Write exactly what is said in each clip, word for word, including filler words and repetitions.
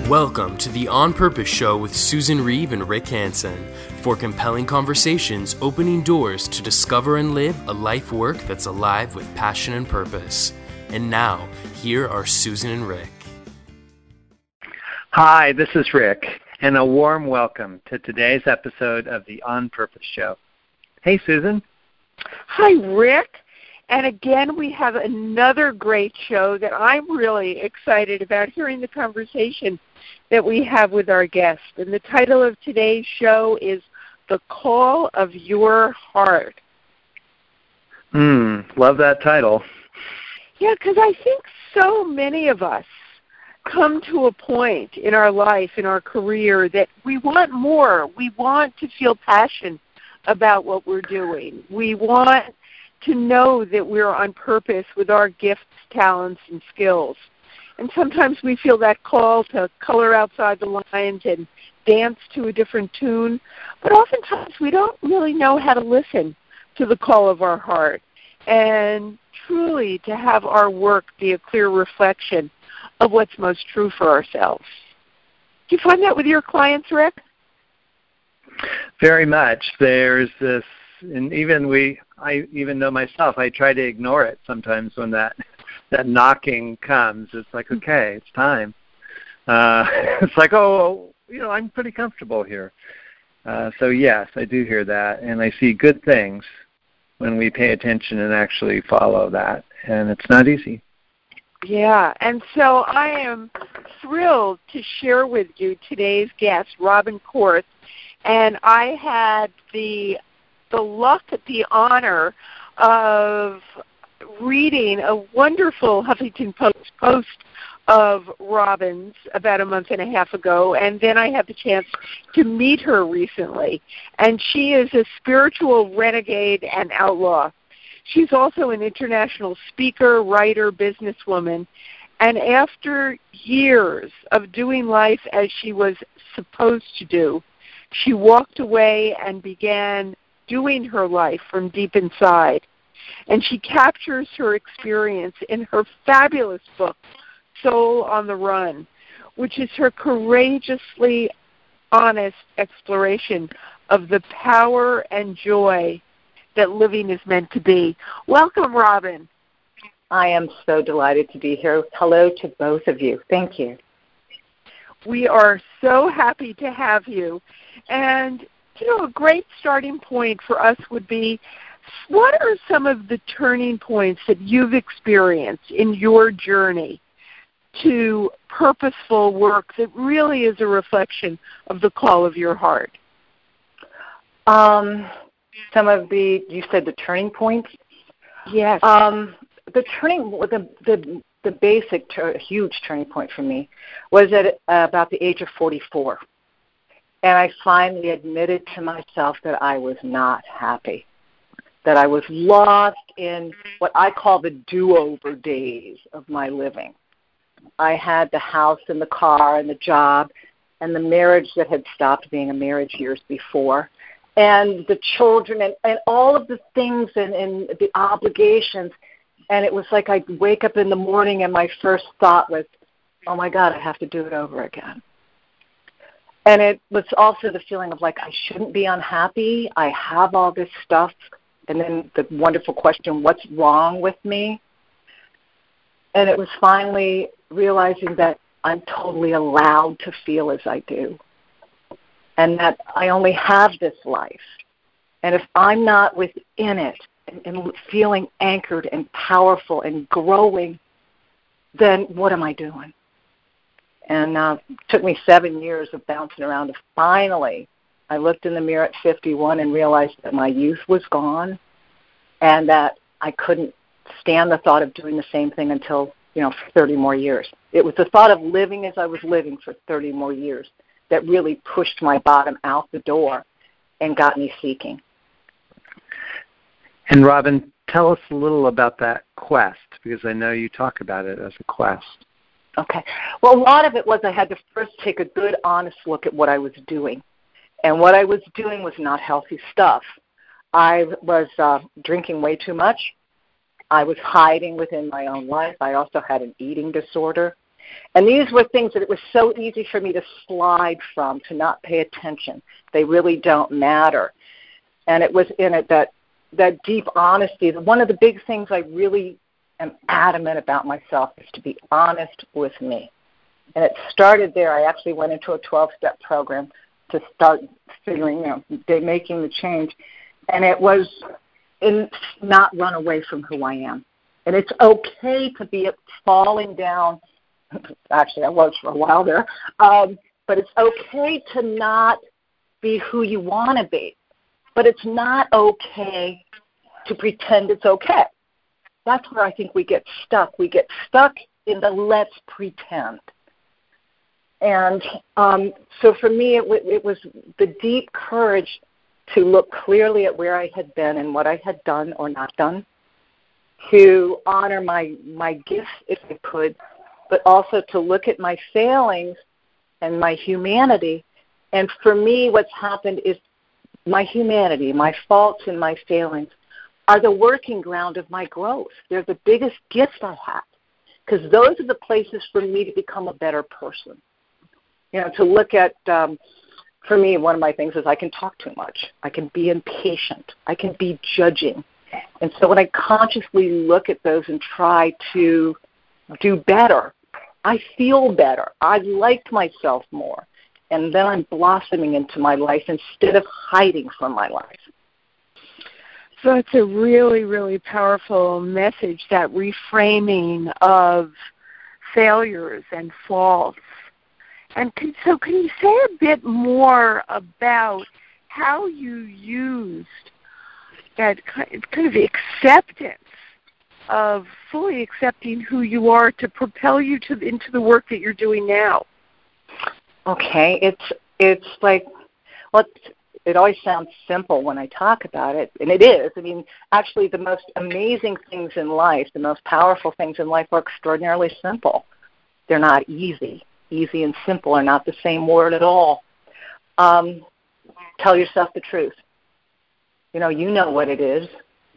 Welcome to the On Purpose Show with Susan Reeve and Rick Hansen for compelling conversations opening doors to discover and live a life work that's alive with passion and purpose. And now, here are Susan and Rick. Hi, this is Rick, and a warm welcome to today's episode of the On Purpose Show. Hey, Susan. Hi, Rick. And again, we have another great show that I'm really excited about hearing the conversation that we have with our guest. And the title of today's show is The Call of Your Heart. Hmm, love that title. Yeah, because I think so many of us come to a point in our life, in our career, that we want more. We want to feel passion about what we're doing. We want to know that we're on purpose with our gifts, talents, and skills. And sometimes we feel that call to color outside the lines and dance to a different tune. But oftentimes we don't really know how to listen to the call of our heart and truly to have our work be a clear reflection of what's most true for ourselves. Do you find that with your clients, Rick? Very much. There's this, and even we, I even know myself, I try to ignore it sometimes when that that knocking comes. It's like, okay, it's time. Uh, it's like, oh, you know, I'm pretty comfortable here. Uh, so yes, I do hear that, and I see good things when we pay attention and actually follow that, and it's not easy. Yeah, and so I am thrilled to share with you today's guest, Robin Korth, and I had the the luck, the honor of reading a wonderful Huffington Post post of Robin's about a month and a half ago, and then I had the chance to meet her recently. And she is a spiritual renegade and outlaw. She's also an international speaker, writer, businesswoman, and after years of doing life as she was supposed to do, she walked away and began doing her life from deep inside. And she captures her experience in her fabulous book, Soul on the Run, which is her courageously honest exploration of the power and joy that living is meant to be. Welcome, Robin. I am so delighted to be here. Hello to both of you. Thank you. We are so happy to have you. And, you know, a great starting point for us would be, what are some of the turning points that you've experienced in your journey to purposeful work that really is a reflection of the call of your heart? Um, some of the, you said the turning points? Yes. Um, the turning, the the the basic, tur- huge turning point for me was at uh, about the age of forty-four. And I finally admitted to myself that I was not happy, that I was lost in what I call the do-over days of my living. I had the house and the car and the job and the marriage that had stopped being a marriage years before, and the children and, and all of the things and, and the obligations. And it was like I'd wake up in the morning and my first thought was, oh, my God, I have to do it over again. And it was also the feeling of like I shouldn't be unhappy. I have all this stuff. And then the wonderful question, what's wrong with me? And it was finally realizing that I'm totally allowed to feel as I do, and that I only have this life. And if I'm not within it and, and feeling anchored and powerful and growing, then what am I doing? And uh, it took me seven years of bouncing around to finally, I looked in the mirror at fifty-one and realized that my youth was gone and that I couldn't stand the thought of doing the same thing until, you know, for thirty more years. It was the thought of living as I was living for thirty more years that really pushed my bottom out the door and got me seeking. And Robin, tell us a little about that quest, because I know you talk about it as a quest. Okay. Well, a lot of it was I had to first take a good, honest look at what I was doing. And what I was doing was not healthy stuff. I was uh, drinking way too much. I was hiding within my own life. I also had an eating disorder. And these were things that it was so easy for me to slide from, to not pay attention. They really don't matter. And it was in it that, that deep honesty. One of the big things I really am adamant about myself is to be honest with me. And it started there. I actually went into a twelve-step program to start figuring, you know, making the change. And it was in not run away from who I am. And it's okay to be falling down. Actually, I was for a while there. Um, but it's okay to not be who you want to be. But it's not okay to pretend it's okay. That's where I think we get stuck. We get stuck in the let's pretend. And um, so for me, it, w- it was the deep courage to look clearly at where I had been and what I had done or not done, to honor my, my gifts if I could, but also to look at my failings and my humanity. And for me, what's happened is my humanity, my faults and my failings are the working ground of my growth. They're the biggest gift I have, because those are the places for me to become a better person. You know, to look at, um, for me, one of my things is I can talk too much. I can be impatient. I can be judging. And so when I consciously look at those and try to do better, I feel better. I like myself more. And then I'm blossoming into my life instead of hiding from my life. So it's a really, really powerful message, that reframing of failures and faults. And can, so can you say a bit more about how you used that kind of acceptance of fully accepting who you are to propel you to into the work that you're doing now? Okay, it's it's like, well, it's, it always sounds simple when I talk about it, and it is. I mean, actually, the most amazing things in life, the most powerful things in life are extraordinarily simple. They're not easy. Easy and simple are not the same word at all. Um, tell yourself the truth. You know, you know what it is.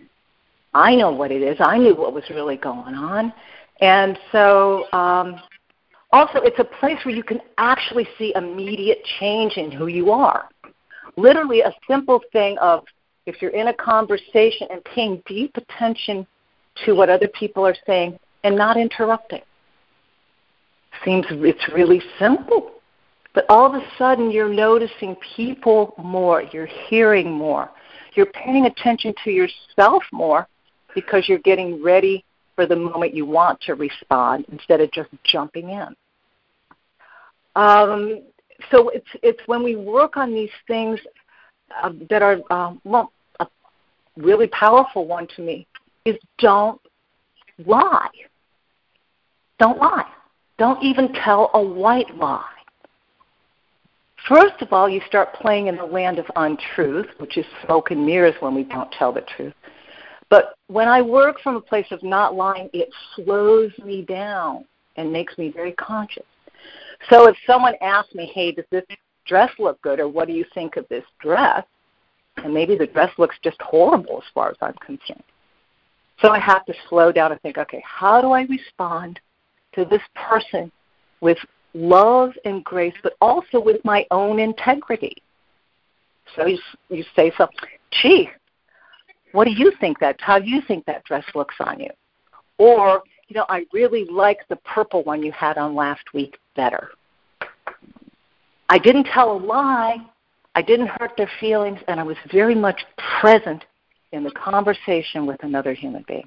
I know what it is. I knew what was really going on. And so um, also it's a place where you can actually see immediate change in who you are. Literally a simple thing of, if you're in a conversation and paying deep attention to what other people are saying and not interrupting. Seems it's really simple. But all of a sudden you're noticing people more. You're hearing more. You're paying attention to yourself more because you're getting ready for the moment you want to respond instead of just jumping in. Um, so it's it's when we work on these things uh, that are, um, well, a really powerful one to me is don't lie. Don't lie. Don't even tell a white lie. First of all, you start playing in the land of untruth, which is smoke and mirrors when we don't tell the truth. But when I work from a place of not lying, it slows me down and makes me very conscious. So if someone asks me, hey, does this dress look good, or what do you think of this dress? And maybe the dress looks just horrible as far as I'm concerned. So I have to slow down and think, okay, how do I respond to this person with love and grace, but also with my own integrity? So you, you say something, gee, what do you think that, how do you think that dress looks on you? Or, you know, I really like the purple one you had on last week better. I didn't tell a lie, I didn't hurt their feelings, and I was very much present in the conversation with another human being.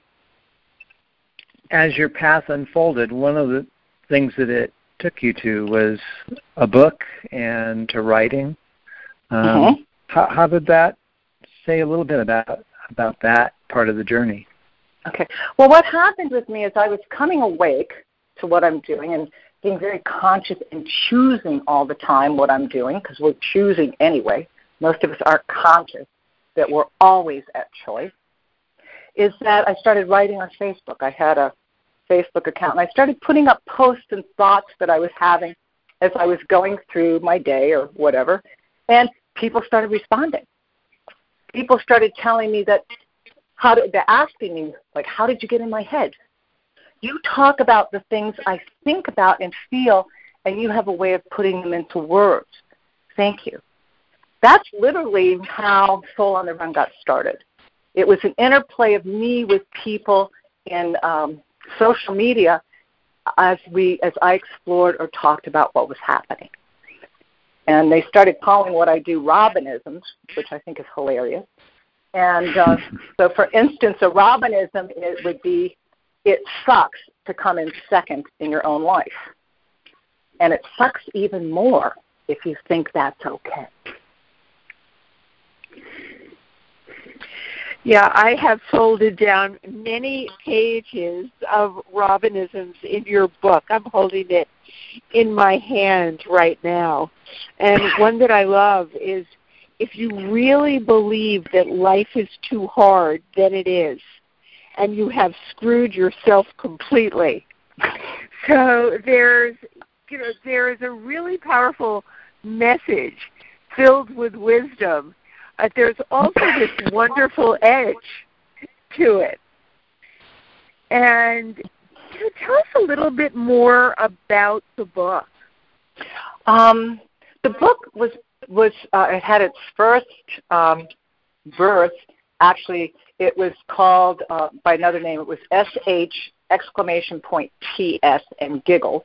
As your path unfolded, one of the things that it took you to was a book and to writing. Um, mm-hmm. how, how did that, say a little bit about about that part of the journey? Okay. Well, what happened with me is I was coming awake to what I'm doing and being very conscious and choosing all the time what I'm doing, because we're choosing anyway. Most of us aren't conscious that we're always at choice. Is that I started writing on Facebook. I had a Facebook account, and I started putting up posts and thoughts that I was having as I was going through my day or whatever, and people started responding. People started telling me that, how did, they're asking me, like, how did you get in my head? You talk about the things I think about and feel, and you have a way of putting them into words. Thank you. That's literally how Soul on the Run got started. It was an interplay of me with people in um, social media as we, as I explored or talked about what was happening. And they started calling what I do Robinisms, which I think is hilarious. And uh, so, for instance, a Robinism it would be, it sucks to come in second in your own life. And it sucks even more if you think that's okay. Yeah, I have folded down many pages of Robinisms in your book. I'm holding it in my hand right now. And one that I love is, if you really believe that life is too hard, then it is. And you have screwed yourself completely. So there's, you know, there's a really powerful message filled with wisdom. Uh, there's also this wonderful edge to it. And you know, tell us a little bit more about the book. Um, the book was was uh, it had its first um, birth. Actually, it was called uh, by another name. It was S H exclamation point T S and giggles,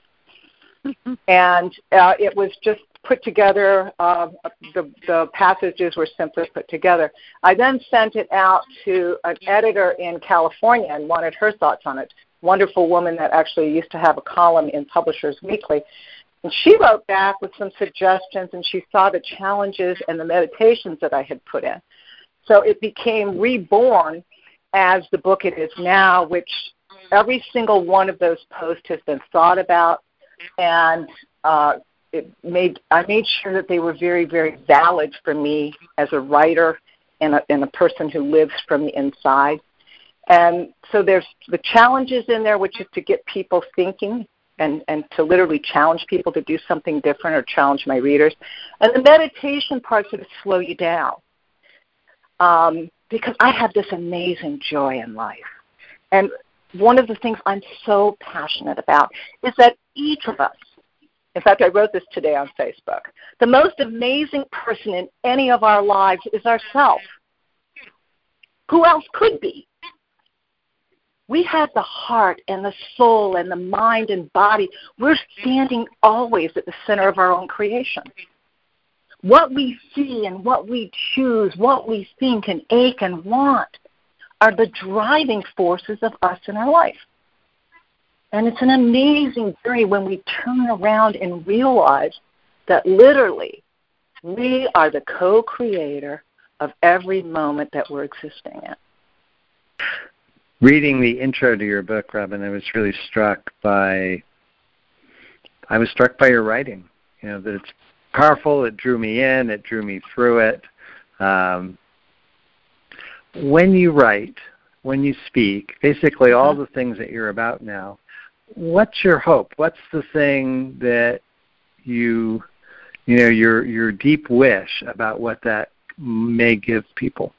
and uh, it was just put together. Uh, the the passages were simply put together. I then sent it out to an editor in California and wanted her thoughts on it. Wonderful woman that actually used to have a column in Publishers Weekly. And she wrote back with some suggestions, and she saw the challenges and the meditations that I had put in. So it became reborn as the book it is now, which every single one of those posts has been thought about, and uh, it made I made sure that they were very, very valid for me as a writer and a, and a person who lives from the inside. And so there's the challenges in there, which is to get people thinking and, and to literally challenge people to do something different or challenge my readers. And the meditation parts are to slow you down, um, because I have this amazing joy in life. And one of the things I'm so passionate about is that each of us, in fact, I wrote this today on Facebook, the most amazing person in any of our lives is ourselves. Who else could be? We have the heart and the soul and the mind and body. We're standing always at the center of our own creation. What we see and what we choose, what we think and ache and want are the driving forces of us in our life. And it's an amazing journey when we turn around and realize that literally we are the co-creator of every moment that we're existing in. Reading the intro to your book, Robin, I was really struck by, I was struck by your writing. You know, that it's powerful, it drew me in, it drew me through it. Um, when you write, when you speak, basically all the things that you're about now, what's your hope? What's the thing that you, you know, your your deep wish about what that may give people?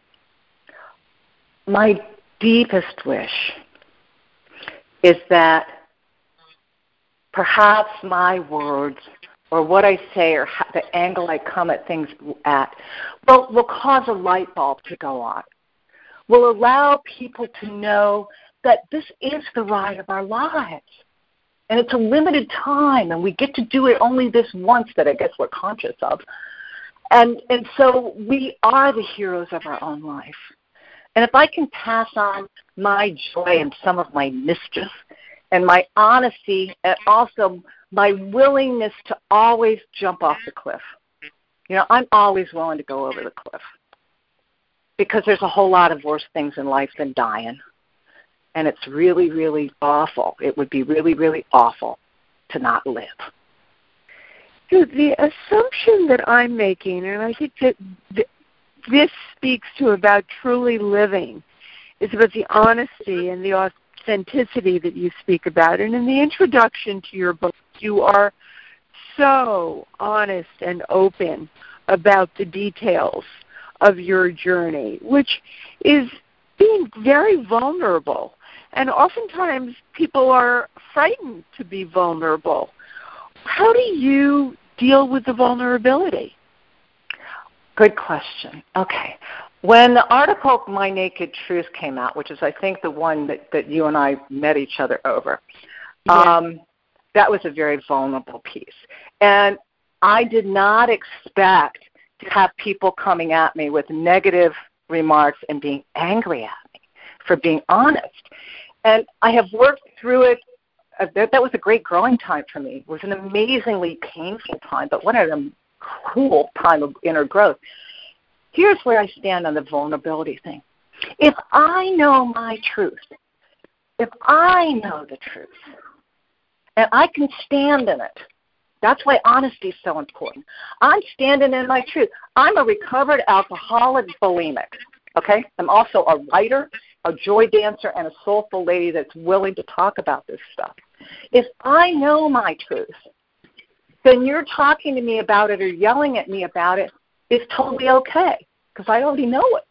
My deepest wish is that perhaps my words or what I say or how, the angle I come at things at will, will cause a light bulb to go on, will allow people to know that this is the ride of our lives. And it's a limited time, and we get to do it only this once that I guess we're conscious of. And and so we are the heroes of our own life. And if I can pass on my joy and some of my mischief and my honesty and also my willingness to always jump off the cliff. You know, I'm always willing to go over the cliff because there's a whole lot of worse things in life than dying. And it's really, really awful. It would be really, really awful to not live. So the assumption that I'm making, and I think that th- this speaks to about truly living, is about the honesty and the authenticity that you speak about. And in the introduction to your book, you are so honest and open about the details of your journey, which is being very vulnerable. And oftentimes people are frightened to be vulnerable. How do you deal with the vulnerability? Good question. Okay. When the article My Naked Truth came out, which is I think the one that, that you and I met each other over, yeah. um, that was a very vulnerable piece. And I did not expect to have people coming at me with negative remarks and being angry at me for being honest. And I have worked through it. Uh, that, that was a great growing time for me. It was an amazingly painful time, but what a cool time of inner growth. Here's where I stand on the vulnerability thing. If I know my truth, if I know the truth, and I can stand in it, that's why honesty is so important. I'm standing in my truth. I'm a recovered alcoholic bulimic, okay? I'm also a writer, a joy dancer, and a soulful lady that's willing to talk about this stuff. If I know my truth, then you're talking to me about it or yelling at me about it is totally okay because I already know it.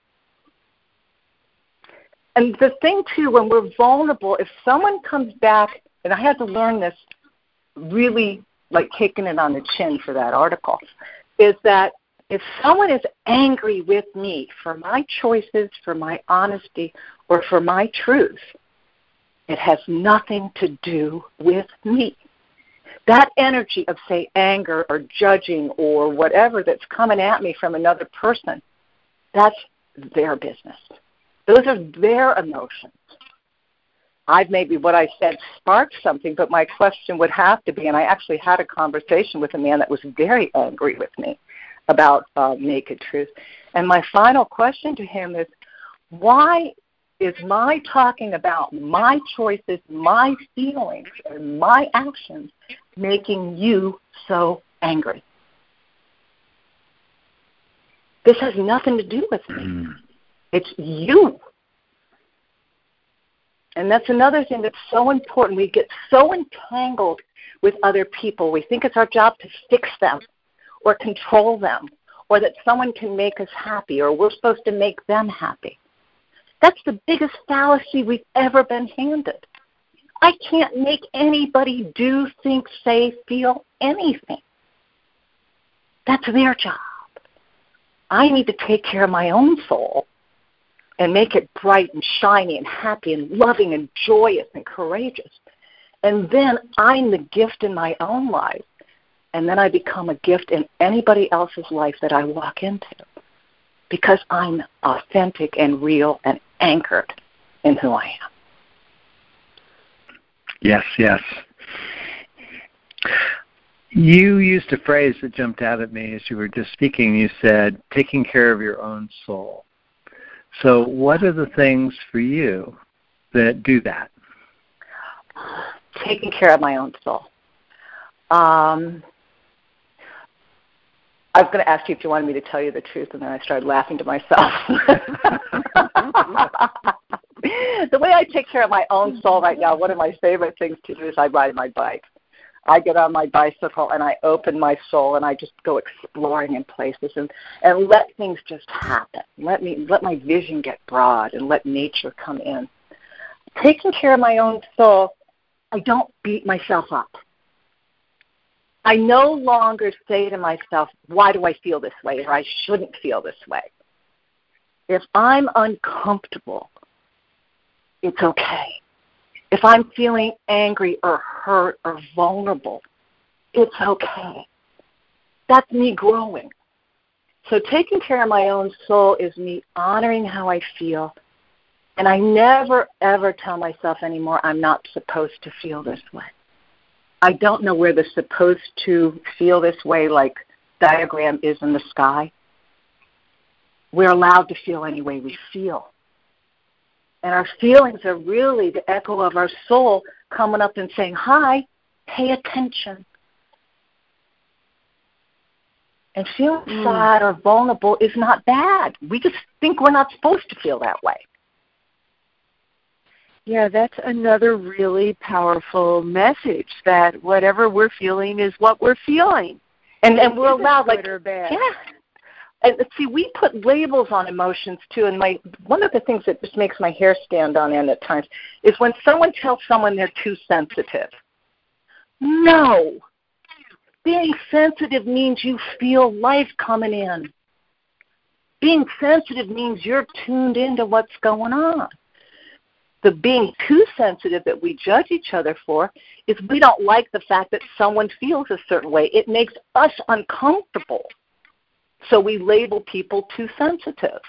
And the thing, too, when we're vulnerable, if someone comes back, and I had to learn this really like taking it on the chin for that article, is that if someone is angry with me for my choices, for my honesty, or for my truth, it has nothing to do with me. That energy of, say, anger or judging or whatever that's coming at me from another person, that's their business. Those are their emotions. I've maybe what I said sparked something, but my question would have to be, and I actually had a conversation with a man that was very angry with me about uh, Naked Truth. And my final question to him is, why is my talking about my choices, my feelings, and my actions making you so angry? This has nothing to do with me. It's you. And that's another thing that's so important. We get so entangled with other people. We think it's our job to fix them or control them or that someone can make us happy or we're supposed to make them happy. That's the biggest fallacy we've ever been handed. I can't make anybody do, think, say, feel anything. That's their job. I need to take care of my own soul and make it bright and shiny and happy and loving and joyous and courageous. And then I'm the gift in my own life. And then I become a gift in anybody else's life that I walk into because I'm authentic and real and anchored in who I am. Yes, yes. You used a phrase that jumped out at me as you were just speaking. You said, taking care of your own soul. So what are the things for you that do that? Taking care of my own soul. Um, I was going to ask you if you wanted me to tell you the truth, and then I started laughing to myself. The way I take care of my own soul right now, one of my favorite things to do is I ride my bike. I get on my bicycle and I open my soul and I just go exploring in places and, and let things just happen. Let me let my vision get broad and let nature come in. Taking care of my own soul, I don't beat myself up. I no longer say to myself, why do I feel this way, or I shouldn't feel this way. If I'm uncomfortable, it's okay. If I'm feeling angry or hurt or vulnerable, it's okay. That's me growing. So taking care of my own soul is me honoring how I feel. And I never, ever tell myself anymore I'm not supposed to feel this way. I don't know where the supposed to feel this way like diagram is in the sky. We're allowed to feel any way we feel. And our feelings are really the echo of our soul coming up and saying, hi, pay attention. And feeling mm. sad or vulnerable is not bad. We just think we're not supposed to feel that way. Yeah, that's another really powerful message, that whatever we're feeling is what we're feeling. And and we're allowed, like, or bad. yeah, And see, we put labels on emotions too. And my one of the things that just makes my hair stand on end at times is when someone tells someone they're too sensitive. No. Being sensitive means you feel life coming in. Being sensitive means you're tuned into what's going on. The being too sensitive that we judge each other for is we don't like the fact that someone feels a certain way. It makes us uncomfortable. So we label people too sensitive.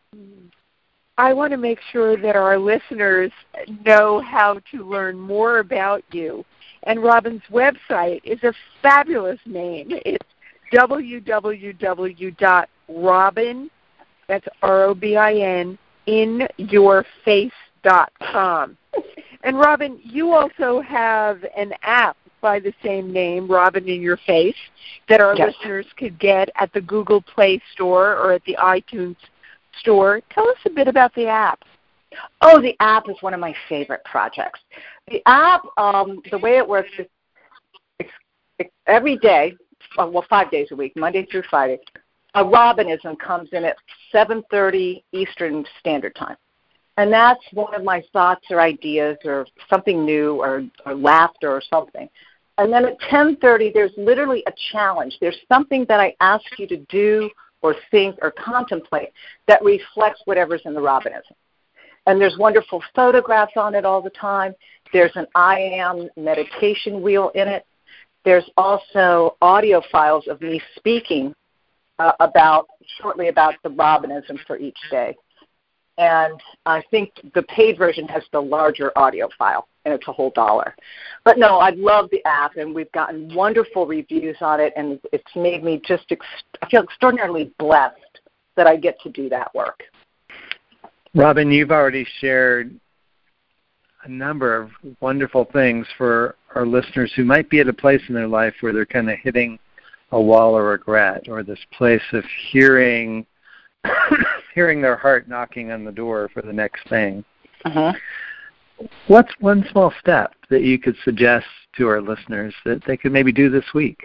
I want to make sure that our listeners know how to learn more about you. And Robin's website is a fabulous name. It's w w w dot robin, that's R O B I N, in your face dot com. And Robin, you also have an app by the same name, Robin in Your Face, that our yes. listeners could get at the Google Play Store or at the iTunes Store. Tell us a bit about the app. Oh, the app is one of my favorite projects. The app, um, the way it works is it's, it's every day, well, five days a week, Monday through Friday, a Robinism comes in at seven thirty Eastern Standard Time. And that's one of my thoughts or ideas or something new or, or laughter or something. And then at ten thirty, there's literally a challenge. There's something that I ask you to do or think or contemplate that reflects whatever's in the Robinism. And there's wonderful photographs on it all the time. There's an I Am meditation wheel in it. There's also audio files of me speaking uh, about shortly about the Robinism for each day. And I think the paid version has the larger audio file, and it's a whole dollar. But no, I love the app, and we've gotten wonderful reviews on it, and it's made me just, ex- I feel extraordinarily blessed that I get to do that work. Robin, you've already shared a number of wonderful things for our listeners who might be at a place in their life where they're kind of hitting a wall of regret, or this place of hearing hearing their heart knocking on the door for the next thing. Uh-huh. What's one small step that you could suggest to our listeners that they could maybe do this week?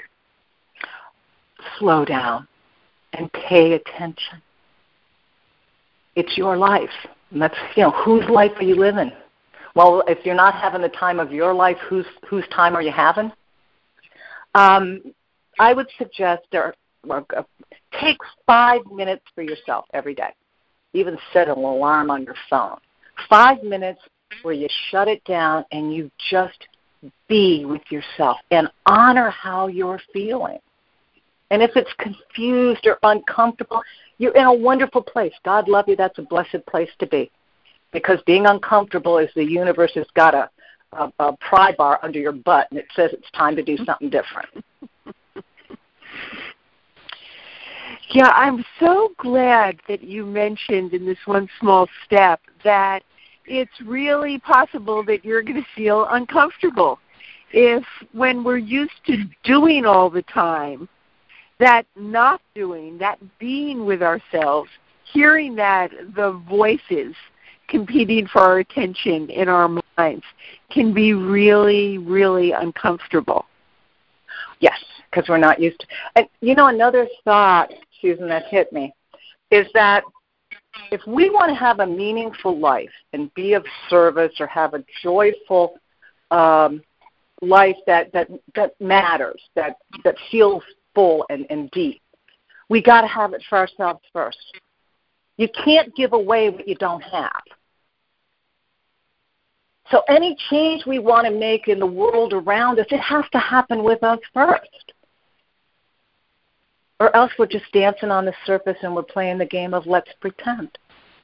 Slow down and pay attention. It's your life. And that's, you know, whose life are you living? Well, if you're not having the time of your life, whose whose time are you having? Um, I would suggest or, or, uh, take five minutes for yourself every day. Even set an alarm on your phone. Five minutes where you shut it down and you just be with yourself and honor how you're feeling. And if it's confused or uncomfortable, you're in a wonderful place. God love you. That's a blessed place to be. Because being uncomfortable is the universe has got a, a, a pry bar under your butt, and it says it's time to do something different. Yeah, I'm so glad that you mentioned in this one small step that it's really possible that you're going to feel uncomfortable. If when we're used to doing all the time, that not doing, that being with ourselves, hearing that the voices competing for our attention in our minds can be really, really uncomfortable. Yes, because we're not used to. And, you know, another thought, Susan, that hit me is that if we want to have a meaningful life and be of service or have a joyful um, life that, that, that matters, that, that feels full and, and deep, we got to have it for ourselves first. You can't give away what you don't have. So any change we want to make in the world around us, it has to happen with us first. Or else we're just dancing on the surface and we're playing the game of let's pretend.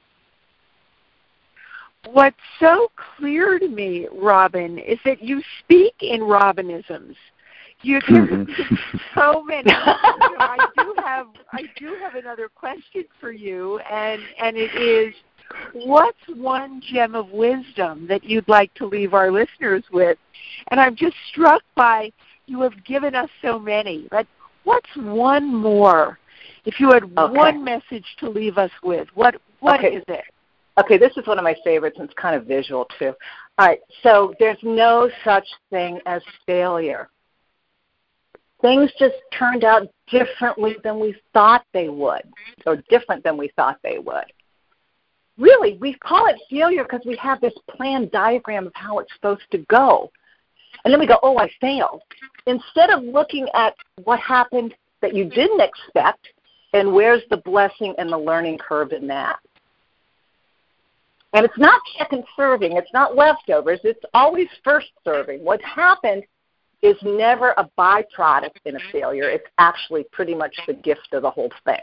What's so clear to me, Robin, is that you speak in Robinisms. You give so many. You know, I do have I do have another question for you, and and it is, what's one gem of wisdom that you'd like to leave our listeners with? And I'm just struck by you have given us so many. But what's one more? If you had okay. one message to leave us with, what what okay. is it? Okay, this is one of my favorites, and it's kind of visual too. All right, so there's no such thing as failure. things just turned out differently than we thought they would, or different than we thought they would. Really, we call it failure because we have this planned diagram of how it's supposed to go. And then we go, oh, I failed. Instead of looking at what happened that you didn't expect and where's the blessing and the learning curve in that. And it's not second serving. It's not leftovers. It's always first serving. What's happened is never a byproduct in a failure. It's actually pretty much the gift of the whole thing.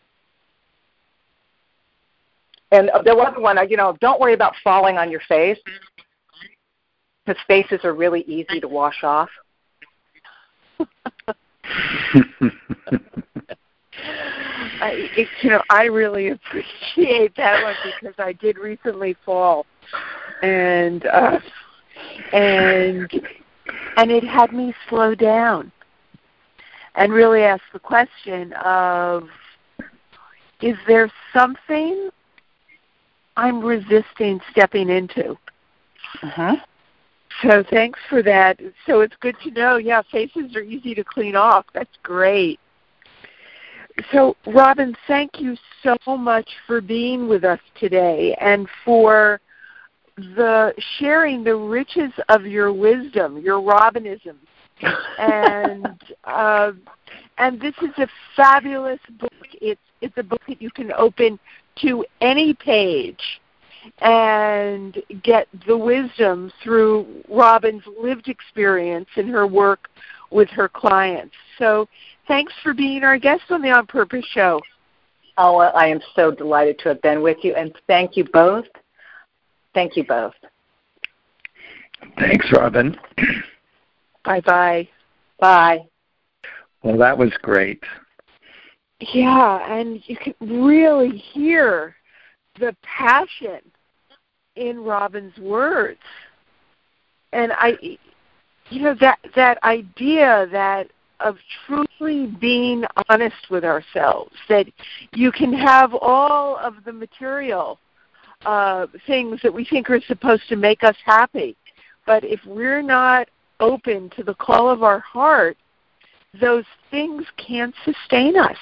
And the other one, you know, don't worry about falling on your face, because faces are really easy to wash off. I, it, you know, I really appreciate that one because I did recently fall, and uh, and and it had me slow down and really ask the question of, is there something I'm resisting stepping into? Uh-huh. So thanks for that. So it's good to know, yeah, faces are easy to clean off. That's great. So, Robin, thank you so much for being with us today and for the sharing the riches of your wisdom, your Robinism. and uh, and this is a fabulous book. It's it's a book that you can open to any page and get the wisdom through Robin's lived experience in her work with her clients. So thanks for being our guest on the On Purpose show. Oh, well, I am so delighted to have been with you, and thank you both. Thank you both. Thanks, Robin. Bye-bye. Bye. Well, that was great. Yeah, and you can really hear the passion in Robin's words. And I, you know, that that idea that of truly being honest with ourselves, that you can have all of the material uh, things that we think are supposed to make us happy, but if we're not open to the call of our heart, those things can't sustain us.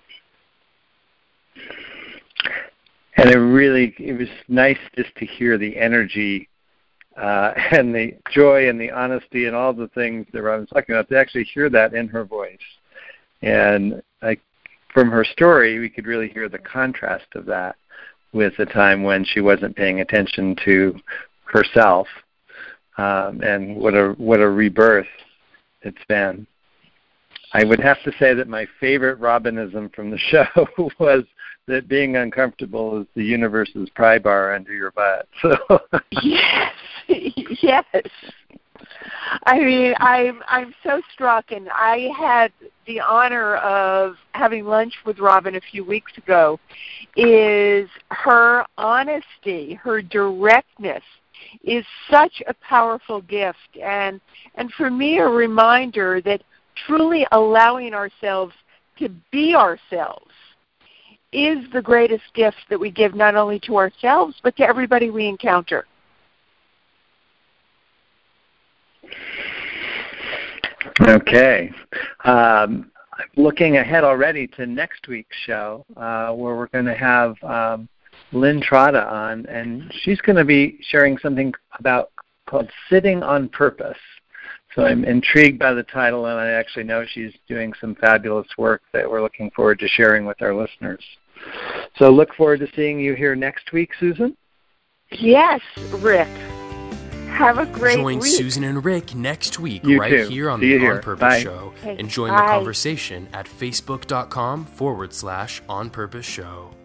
And it really, it was nice just to hear the energy uh, and the joy and the honesty and all the things that Robin's talking about, to actually hear that in her voice. And I, from her story, we could really hear the contrast of that with the time when she wasn't paying attention to herself, um, and what a what a rebirth it's been. I would have to say that my favorite Robinism from the show was that being uncomfortable is the universe's pry bar under your butt. So yes, yes. I mean, I'm I'm so struck, and I had the honor of having lunch with Robin a few weeks ago. Is her honesty, her directness, is such a powerful gift, and and for me a reminder that truly allowing ourselves to be ourselves is the greatest gift that we give not only to ourselves but to everybody we encounter. Okay. Um, looking ahead already to next week's show, uh, where we're going to have um, Lynn Trotta on, and she's going to be sharing something about called Sitting on Purpose. So I'm intrigued by the title, and I actually know she's doing some fabulous work that we're looking forward to sharing with our listeners. So look forward to seeing you here next week, Susan. Yes, Rick. Have a great Join week. Susan and Rick next week You right too. here on See the you On here. Purpose Bye. Show. Okay. And join Bye. the conversation at facebook.com forward slash On Purpose Show.